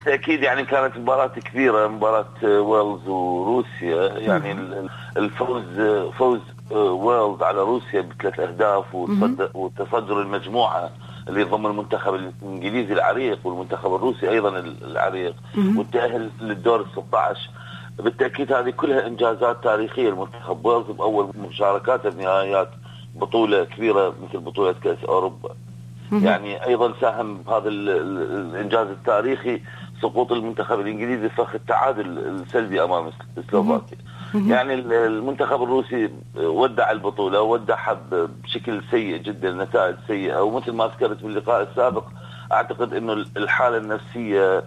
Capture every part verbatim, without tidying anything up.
بالتأكيد يعني كانت مباراة كبيرة، مباراة ويلز وروسيا. يعني الفوز فوز ويلز على روسيا بثلاث أهداف وتصدر المجموعة اللي ضم المنتخب الإنجليزي العريق والمنتخب الروسي أيضا العريق والتأهل للدور الستة عشر. بالتأكيد هذه كلها إنجازات تاريخية. المنتخب ويلز بأول مشاركاته بنهائيات بطولة كبيرة مثل بطولة كأس أوروبا. يعني أيضا ساهم بهذا الإنجاز التاريخي سقوط المنتخب الإنجليزي فخ التعادل السلبي أمام سلوفاكيا. يعني المنتخب الروسي ودع البطولة ودعها بشكل سيء جدا، نتائج سيئة. ومثل ما ذكرت باللقاء السابق أعتقد أنه الحالة النفسية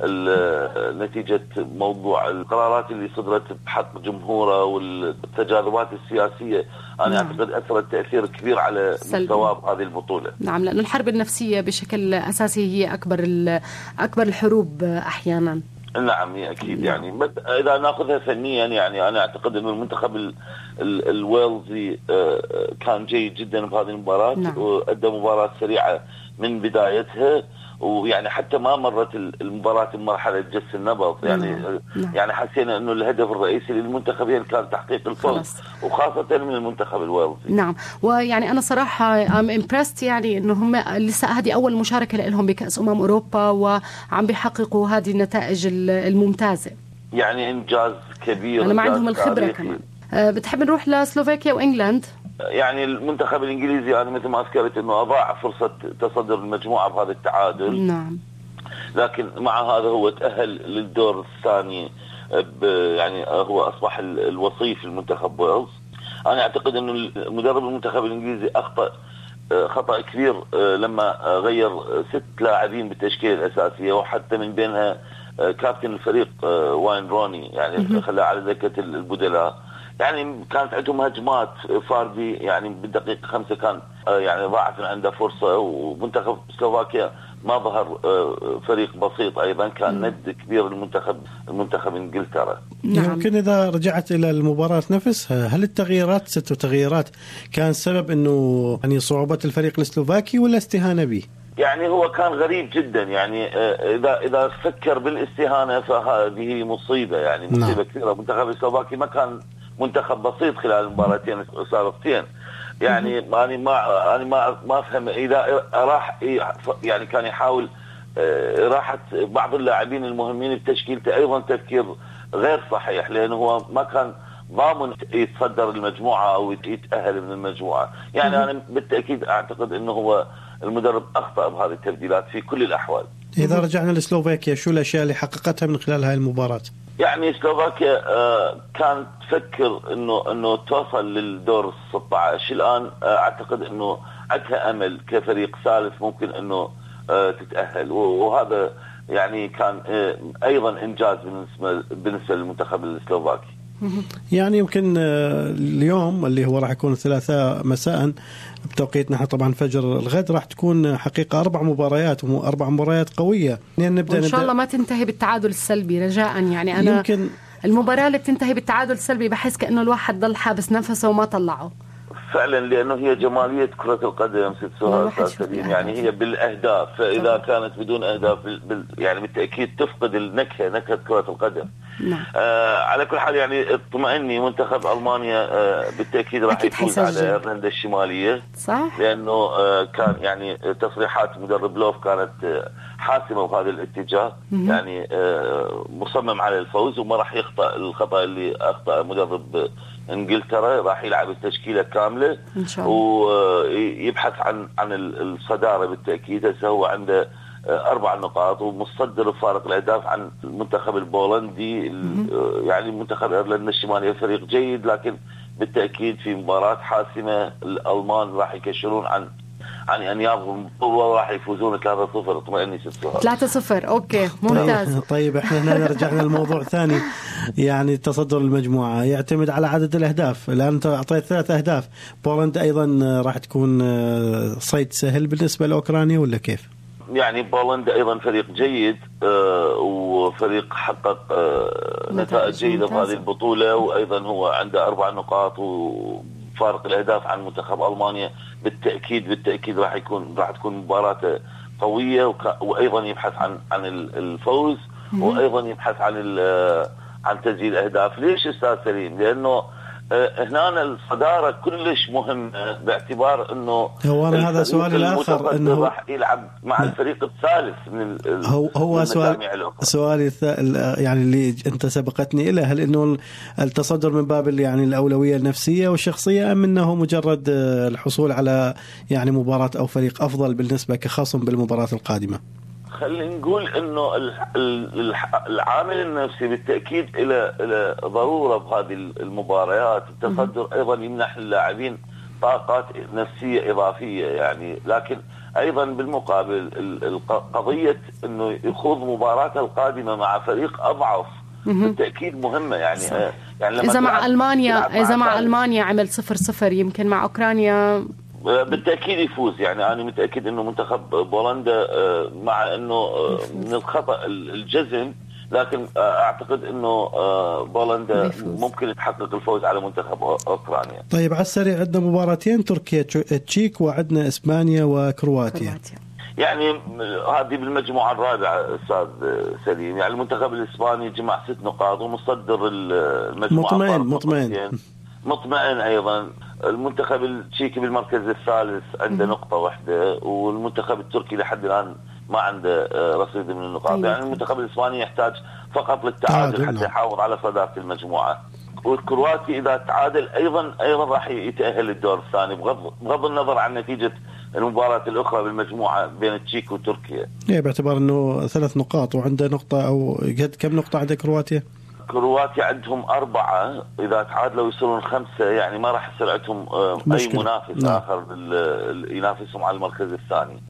نتيجة موضوع القرارات اللي صدرت بحق جمهوره والتجاذبات السياسية أنا نعم. أعتقد أثرت تأثير كبير على ثواب هذه البطولة. نعم، لأن الحرب النفسية بشكل أساسي هي أكبر أكبر الحروب أحيانا. نعم أكيد. يعني بس إذا نأخذها فنيا يعني أنا أعتقد أن المنتخب الويلزي كان جيد جدا بهذه المباراة. نعم. وأدى مباراة سريعة من بدايتها، ويعني حتى ما مرت المباراة بمرحلة جس النبض. يعني نعم. يعني حسينا انه الهدف الرئيسي للمنتخبين كان تحقيق الفوز، وخاصة من المنتخب الويلزي. نعم، ويعني انا صراحة ام امبرست يعني انه هم لسه هذه اول مشاركة لهم بكأس امم اوروبا وعم بيحققوا هذه النتائج الممتازة. يعني انجاز كبير. انا ما عندهم الخبرة كمان. أه بتحب نروح لسلوفاكيا وانجلاند؟ يعني المنتخب الانجليزي انا مثل ما ذكرت انه اضاع فرصه تصدر المجموعه بهذا التعادل. نعم. لكن مع هذا هو تاهل للدور الثاني، يعني هو اصبح الوصيف المنتخب ويلز. انا اعتقد انه مدرب المنتخب الانجليزي اخطا خطا كبير لما غير ست لاعبين بالتشكيله الاساسيه، وحتى من بينها كابتن الفريق واين روني يعني خلاه على دكه البدلاء. يعني كانت عندهم هجمات فاردي، يعني بالدقيقة خمسة كان يعني ضاعت عنده فرصة. ومنتخب سلوفاكيا ما ظهر فريق بسيط، أيضا كان ند كبير المنتخب المنتخب إنجلترا. نعم. يمكن إذا رجعت إلى المباراة نفسها، هل التغييرات ست تغييرات كان سبب إنه يعني صعوبة الفريق السلوفاكي ولا استهانة به؟ يعني هو كان غريب جدا. يعني إذا إذا فكر بالاستهانة فهذه مصيبة، يعني مصيبة نعم. كثيرة. المنتخب السلوفاكي ما كان منتخب بسيط خلال المباراتين السابقتين. يعني أنا ما أنا ما ما أفهم إذا راح يعني كان يحاول راحة بعض اللاعبين المهمين بتشكيلته أيضا تفكير غير صحيح، لأنه هو ما كان ضامن يتصدر المجموعة أو يتأهل من المجموعة. يعني أنا بالتأكيد أعتقد أنه هو المدرب أخطأ بهذه التبديلات في كل الأحوال. إذا رجعنا لسلوفاكيا، شو الأشياء اللي حققتها من خلال هاي المباراة؟ يعني سلوفاكيا آه كانت تفكر انه انه توصل للدور ستة عشر. الان آه اعتقد انه عندها امل كفريق ثالث ممكن انه آه تتاهل، وهذا يعني كان آه ايضا انجاز بالنسبه بالنسبه للمنتخب السلوفاكي. يعني يمكن اليوم اللي هو راح يكون الثلاثاء مساء بتوقيت نحن طبعا فجر الغد راح تكون حقيقة أربع مباريات وأربع مباريات قوية. يعني نبدأ وإن شاء الله ما تنتهي بالتعادل السلبي رجاء. يعني أنا يمكن المباراة اللي بتنتهي بالتعادل السلبي بحس كأنه الواحد ضل حابس نفسه وما طلعه فعلا، لأنه هي جمالية كرة القدم ست سهل. يعني هي بالأهداف، فإذا كانت بدون أهداف بال يعني بالتأكيد تفقد النكهة نكهة كرة القدم. نعم. آه على كل حال يعني اطمئني منتخب ألمانيا آه بالتأكيد راح يفوز على ايرلندا الشمالية. صح. لأنه آه كان يعني تصريحات مدرب لوف كانت آه حاسمة بهذا الاتجاه. مم. يعني آه مصمم على الفوز وما راح يخطأ الخطأ اللي أخطأ مدرب انجلترا. راح يلعب التشكيله كامله إن شاء الله. ويبحث عن عن الصداره بالتاكيد. هسه هو عنده اربع نقاط ومصدر بفارق الاهداف عن المنتخب البولندي. يعني منتخب ايرلندا الشماليه فريق جيد، لكن بالتاكيد في مباراه حاسمه الالمان راح يكشرون عن عن انيابهم وراح يفوزون ثلاثة صفر. اطمئني ثلاثة صفر. اوكي ممتاز. طيب احنا هنا رجعنا لموضوع ثاني. يعني تصدر المجموعه يعتمد على عدد الاهداف. الان انت اعطيت ثلاث اهداف. بولندا ايضا راح تكون صيد سهل بالنسبه لاوكرانيا ولا كيف؟ يعني بولندا ايضا فريق جيد آه وفريق حقق آه نتائج جيده في هذه البطوله، وايضا هو عنده اربع نقاط وفارق الاهداف عن منتخب المانيا. بالتاكيد بالتاكيد راح يكون راح تكون مباراه قوية وأيضا يبحث عن عن الفوز وأيضا يبحث عن عن تسجيل أهداف. ليش أستاذ سليم؟ لأنه هنا الصدارة كلش مهمة، باعتبار أنه هو أنا هذا سؤالي الآخر أنه راح يلعب مع الفريق الثالث من هو هو سؤال سؤالي يعني اللي أنت سبقتني إليه، هل إنه التصدر من باب يعني الأولوية النفسية والشخصية، أم إنه مجرد الحصول على يعني مباراة أو فريق أفضل بالنسبة كخصم بالمباراة القادمة؟ خلينا نقول انه العامل النفسي بالتاكيد الى الى ضروره بهذه المباريات. التصدر ايضا يمنح اللاعبين طاقات نفسيه اضافيه يعني، لكن ايضا بالمقابل قضيه انه يخوض مباراته القادمه مع فريق اضعف بالتاكيد مهمه يعني. صح. يعني لما اذا مع المانيا اذا مع المانيا عمل صفر صفر، يمكن مع اوكرانيا بالتأكيد يفوز. يعني أنا متأكد أنه منتخب بولندا مع أنه من الخطأ الجزم، لكن أعتقد أنه بولندا ممكن تحقق الفوز على منتخب أوكرانيا. طيب على السريع عندنا مباراتين، تركيا تشيك وعندنا إسبانيا وكرواتيا. يعني هذه بالمجموعة الرابعة أستاذ سليم. يعني المنتخب الإسباني جمع ست نقاط ومصدر المجموعة. مطمئن مطمئن مطمئن أيضا. المنتخب التشيكي بالمركز الثالث عنده نقطة واحدة، والمنتخب التركي لحد الآن ما عنده رصيد من النقاط. أيوة. يعني المنتخب الإسباني يحتاج فقط للتعادل حتى يحافظ على صدارة المجموعة. والكرواتي إذا تعادل أيضا أيضا راح يتأهل للدور الثاني، بغض بغض النظر عن نتيجة المباراة الأخرى بالمجموعة بين التشيك وتركيا. إيه، باعتبار إنه ثلاث نقاط وعنده نقطة، أو قد كم نقطة عند كرواتيا؟ كرواتيا عندهم أربعة، إذا تعادلوا يصيرون خمسة، يعني ما راح يصير عندهم أي منافس آخر ينافسهم على المركز الثاني.